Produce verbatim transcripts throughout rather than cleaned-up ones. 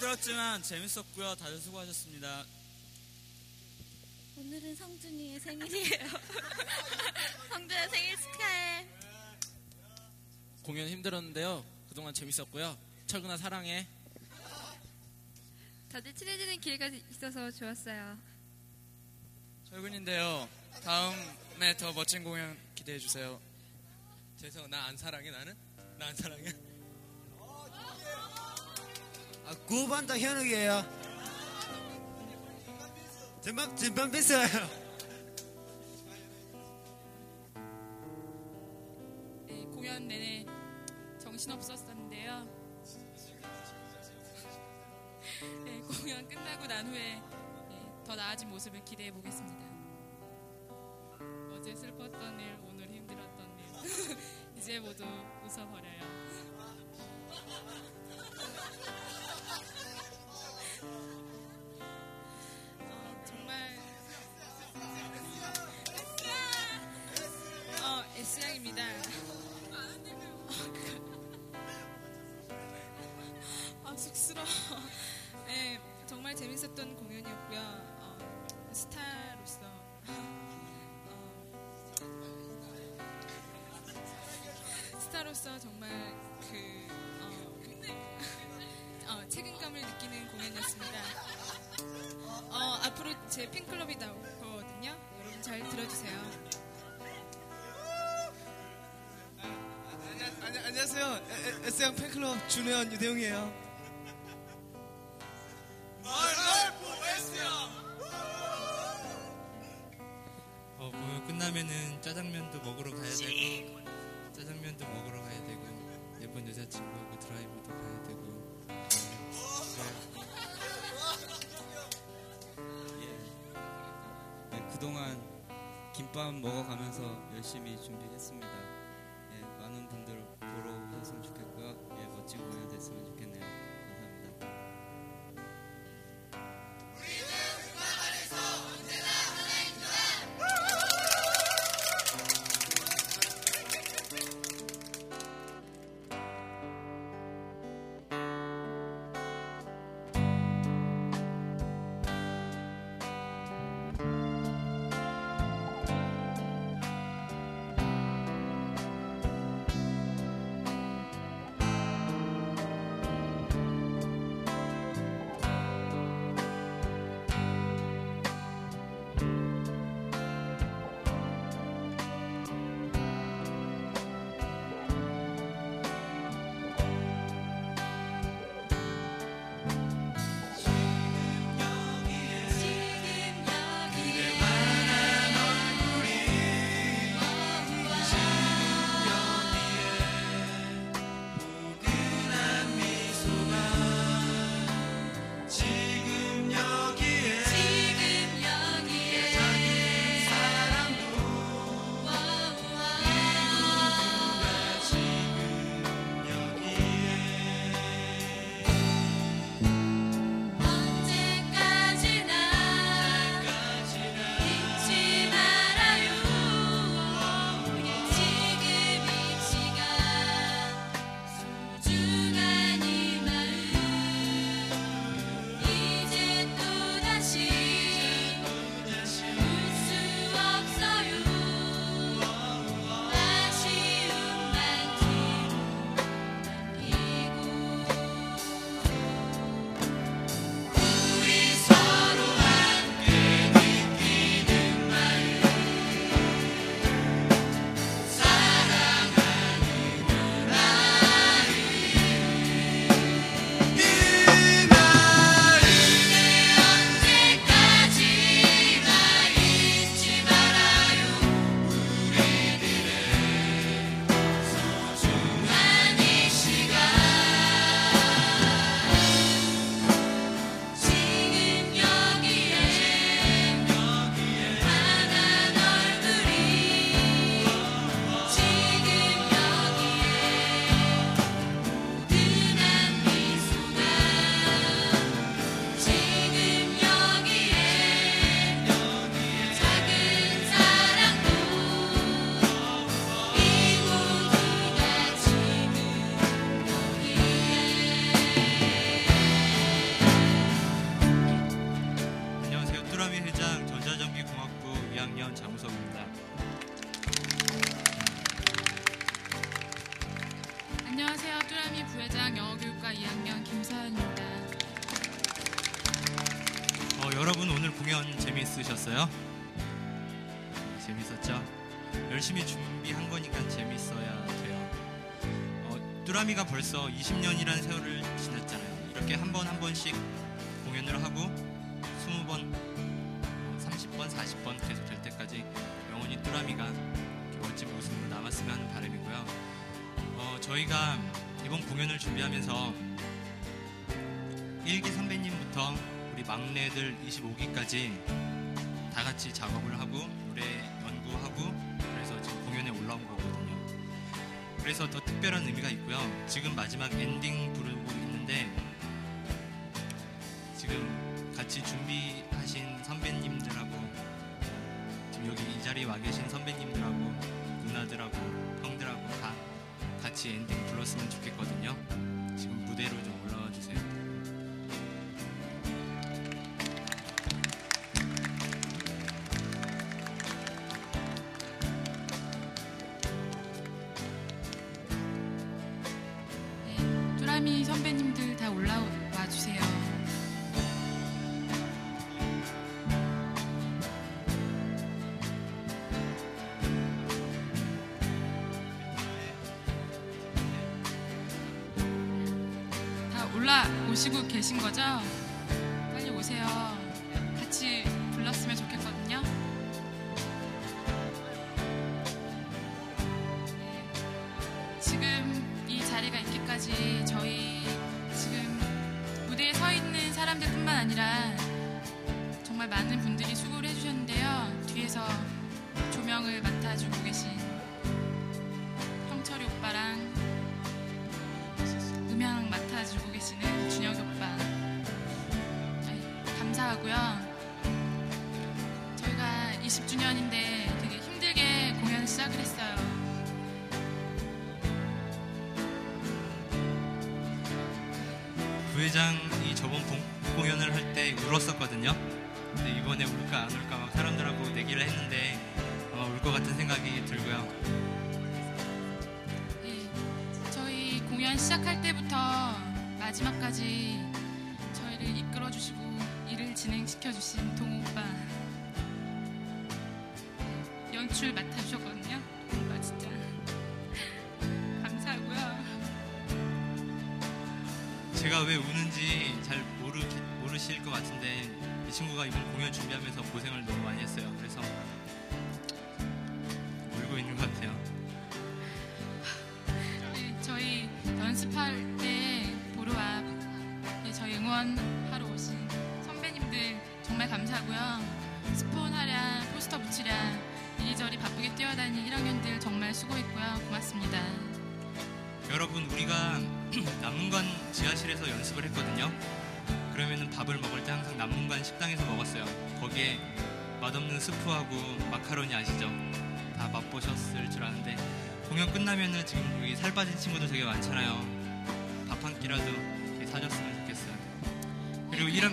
힘들었지만 재밌었고요. 다들 수고하셨습니다. 오늘은 성준이의 생일이에요. 성준아 생일 축하해. 공연 힘들었는데요. 그동안 재밌었고요. 철근아 사랑해. 다들 친해지는 기회가 있어서 좋았어요. 철근인데요. 다음에 더 멋진 공연 기대해 주세요. 재성 나 안 사랑해 나는? 나 안 사랑해? 아, 구 번 더 현욱이에요. 전반, 전반 뺐어요. 네, 공연 내내 정신없었었는데요. 네, 공연 끝나고 난 후에 네, 더 나아진 모습을 기대해 보겠습니다. 어제 슬펐던 일, 오늘 힘들었던 일, 이제 모두 웃어버려요. 어, 정말 어, S양입니다. 아, 쑥스러워. 네, 정말 재밌었던 공연이었고요. 어, 스타로서 어, 스타로서 정말 그 어, 어, 책임감을 느끼는 공연이었습니다. 어, 앞으로 제 팬클럽이 나올 거거든요. 여러분 잘 들어주세요. 안녕, 안녕하세요. S양 팬클럽 준혜원 유대용이에요. 어, 공연 끝나면은 짜장면도 먹으러 가야 되고 짜장면도 먹으러 가야 되고 예쁜 여자친구하고 드라이브도 가야 되고 예. 네, 그동안 김밥 먹어가면서 열심히 준비했습니다. 예, 많은 분들 보러 오셨으면 좋겠고요. 예, 멋진 공연 됐으면 좋겠네요. 감사합니다. 공연 재미있으셨어요? 재밌었죠? 열심히 준비한 거니까 재밌어야 돼요. 어, 뚜라미가 벌써 이십 년이라는 세월을 지났잖아요. 이렇게 한 번 한 번씩 공연을 하고 이십 번, 삼십 번, 사십 번 계속 될 때까지 영원히 뚜라미가 이렇게 멋진 모습으로 남았으면 하는 바람이고요. 어, 저희가 이번 공연을 준비하면서 일 기 선배님부터 우리 막내들 이십오 기까지 다 같이 작업을 하고 노래 연구하고 그래서 지금 공연에 올라온 거거든요. 그래서 더 특별한 의미가 있고요. 지금 마지막 엔딩 부르고 있는데 지금 같이 준비하신 선배님들하고 지금 여기 이 자리에 와 계신 선배님들하고 누나들하고 형들하고 다 같이 엔딩 불렀으면 좋겠거든요. 지금 무대로 좀 올라와 주세요. 네, 뚜라미 선배님들 다 올라와 주세요. 올라오시고 계신 거죠? 빨리 오세요. 같이 불렀으면 좋겠거든요. 네. 지금 이 자리가 있기까지 저희 지금 무대에 서 있는 사람들뿐만 아니라 정말 많은 분들이 수고를 해주셨는데요. 뒤에서 조명을 맡아주고 계신 형철이 오빠랑 음향 맡아주고 계시는 준혁이 오빠 감사하고요. 저희가 이십 주년인데 되게 힘들게 공연을 시작을 했어요. 부회장이 저번 본 공연을 할 때 울었었거든요. 근데 이번에 울까 안 울까 막 사람들하고 내기를 했는데 아마 울 것 같은 생각이 들고요. 공연 시작할 때부터 마지막까지 저희를 이끌어주시고 일을 진행시켜주신 동호 오빠 연출 맡아주셨거든요. 오빠 진짜 감사하고요. 제가 왜 우는지 잘 모르, 모르실 것 같은데 이 친구가 이번 공연 준비하면서 고생을 너무 많이 했어요. 그래서 울고 있는 것 같아요. 저희 연습할 때 보러 와 저희 응원하러 오신 선배님들 정말 감사하고요. 스폰 하랴 포스터 붙이랴 이리저리 바쁘게 뛰어다니는 일 학년들 정말 수고했고요. 고맙습니다. 여러분 우리가 남문관 지하실에서 연습을 했거든요. 그러면은 밥을 먹을 때 항상 남문관 식당에서 먹었어요. 거기에 맛없는 스프하고 마카로니 아시죠? 다 맛보셨을 줄 아는데 공연 끝나면은 지금 여기 살 빠진 친구들 되게 많잖아요. 밥 한 끼라도 사줬으면 좋겠어요. 그리고 이런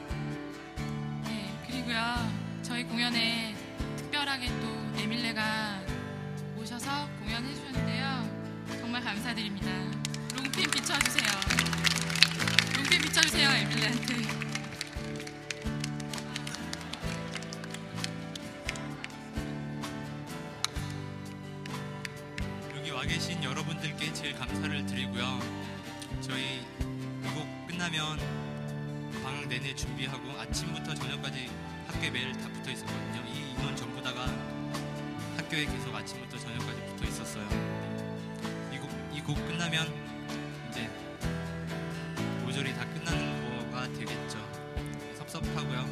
네 그리고요 저희 공연에 특별하게 또 에밀레가 오셔서 공연해 주셨는데요. 정말 감사드립니다. 롱핀 비춰주세요. 롱핀 비춰주세요 에밀레한테. 와 계신 여러분들께 제일 감사를 드리고요. 저희 이 곡 끝나면 방학 내내 준비하고 아침부터 저녁까지 학교에 매일 다 붙어 있었거든요. 이 인원 전부 다가 학교에 계속 아침부터 저녁까지 붙어 있었어요. 이 곡, 이 곡 끝나면 이제 모조리 다 끝나는 거가 되겠죠. 섭섭하고요.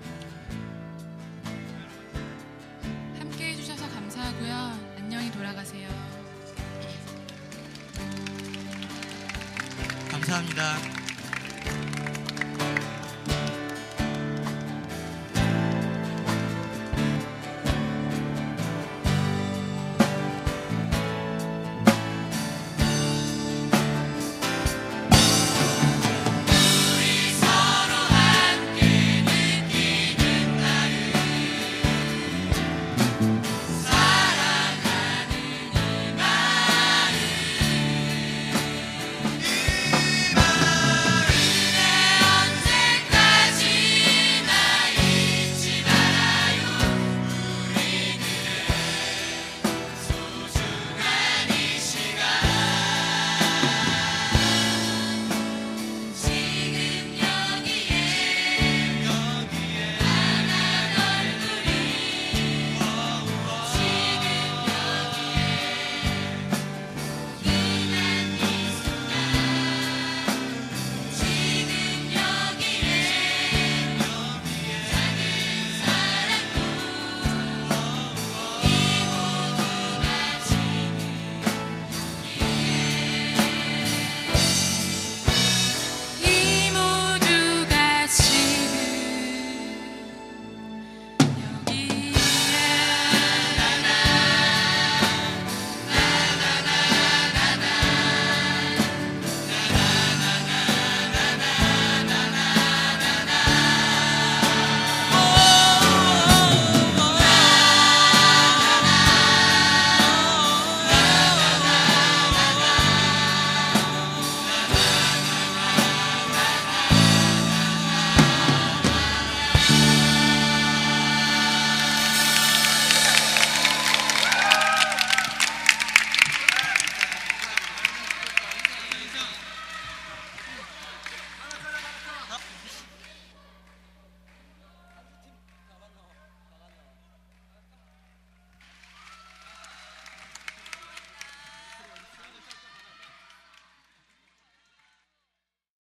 함께 해주셔서 감사하고요. 안녕히 돌아가세요. 감사합니다.